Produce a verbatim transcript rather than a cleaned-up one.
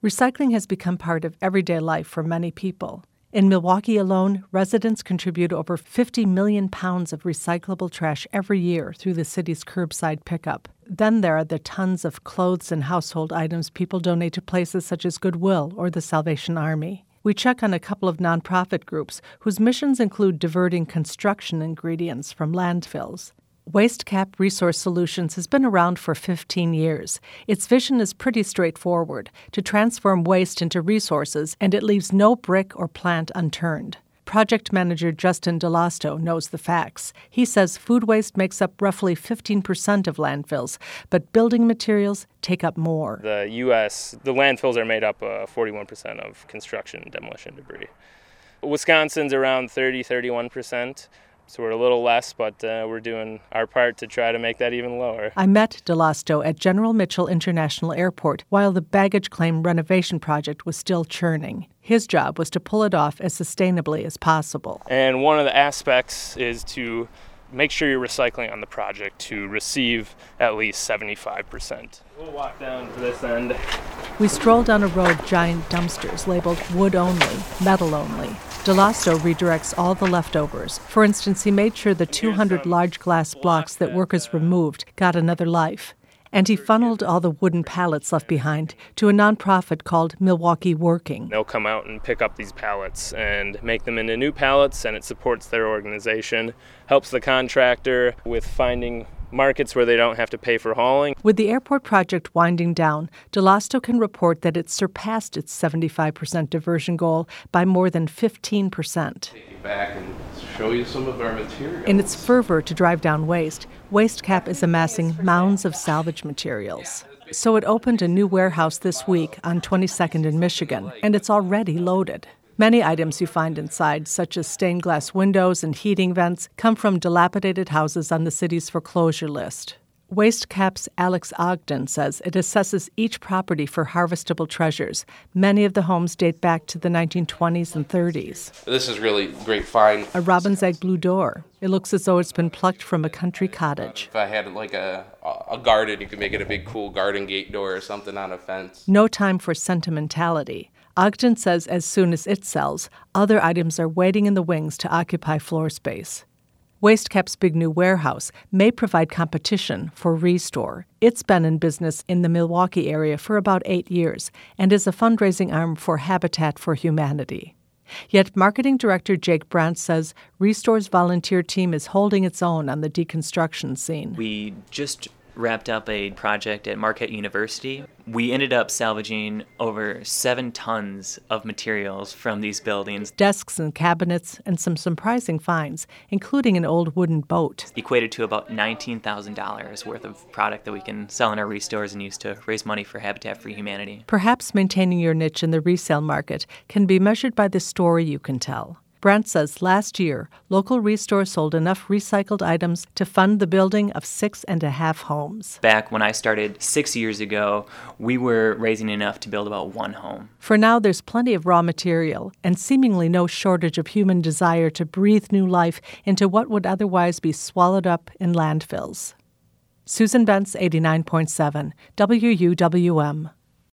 Recycling has become part of everyday life for many people. In Milwaukee alone, residents contribute over fifty million pounds of recyclable trash every year through the city's curbside pickup. Then there are the tons of clothes and household items people donate to places such as Goodwill or the Salvation Army. We check on a couple of nonprofit groups whose missions include diverting construction ingredients from landfills. WasteCap Resource Solutions has been around for fifteen years. Its vision is pretty straightforward, to transform waste into resources, and it leaves no brick or plant unturned. Project manager Justin Delasto knows the facts. He says food waste makes up roughly fifteen percent of landfills, but building materials take up more. The U S, the landfills are made up of forty-one percent of construction and demolition debris. Wisconsin's around thirty, thirty-one percent. So we're a little less, but uh, we're doing our part to try to make that even lower. I met Delasto at General Mitchell International Airport while the baggage claim renovation project was still churning. His job was to pull it off as sustainably as possible. And one of the aspects is to make sure you're recycling on the project to receive at least seventy-five percent. We'll walk down to this end. We stroll down a row of giant dumpsters labeled wood only, metal only. Delasto redirects all the leftovers. For instance, he made sure the two hundred large glass blocks that workers removed got another life. And he funneled all the wooden pallets left behind to a nonprofit called Milwaukee Working. They'll come out and pick up these pallets and make them into new pallets, and it supports their organization, helps the contractor with finding markets where they don't have to pay for hauling. With the airport project winding down, Delasto can report that it surpassed its seventy-five percent diversion goal by more than fifteen percent. Take you back and show you some of our materials. In its fervor to drive down waste, WasteCap is amassing mounds of salvage materials. So it opened a new warehouse this week on twenty-second in Michigan, and it's already loaded. Many items you find inside, such as stained glass windows and heating vents, come from dilapidated houses on the city's foreclosure list. WasteCap's Alex Ogden says it assesses each property for harvestable treasures. Many of the homes date back to the nineteen twenties and thirties. This is really great find. A robin's egg blue door. It looks as though it's been plucked from a country cottage. If I had like a, a garden, you could make it a big cool garden gate door or something on a fence. No time for sentimentality. Ogden says as soon as it sells, other items are waiting in the wings to occupy floor space. WasteCap's big new warehouse may provide competition for Restore. It's been in business in the Milwaukee area for about eight years and is a fundraising arm for Habitat for Humanity. Yet marketing director Jake Brandt says Restore's volunteer team is holding its own on the deconstruction scene. We just wrapped up a project at Marquette University. We ended up salvaging over seven tons of materials from these buildings. Desks and cabinets and some surprising finds, including an old wooden boat. Equated to about nineteen thousand dollars worth of product that we can sell in our restores and use to raise money for Habitat for Humanity. Perhaps maintaining your niche in the resale market can be measured by the story you can tell. Brandt says last year, local Restore sold enough recycled items to fund the building of six and a half homes. Back when I started six years ago, we were raising enough to build about one home. For now, there's plenty of raw material and seemingly no shortage of human desire to breathe new life into what would otherwise be swallowed up in landfills. Susan Bentz, eighty-nine point seven, W U W M.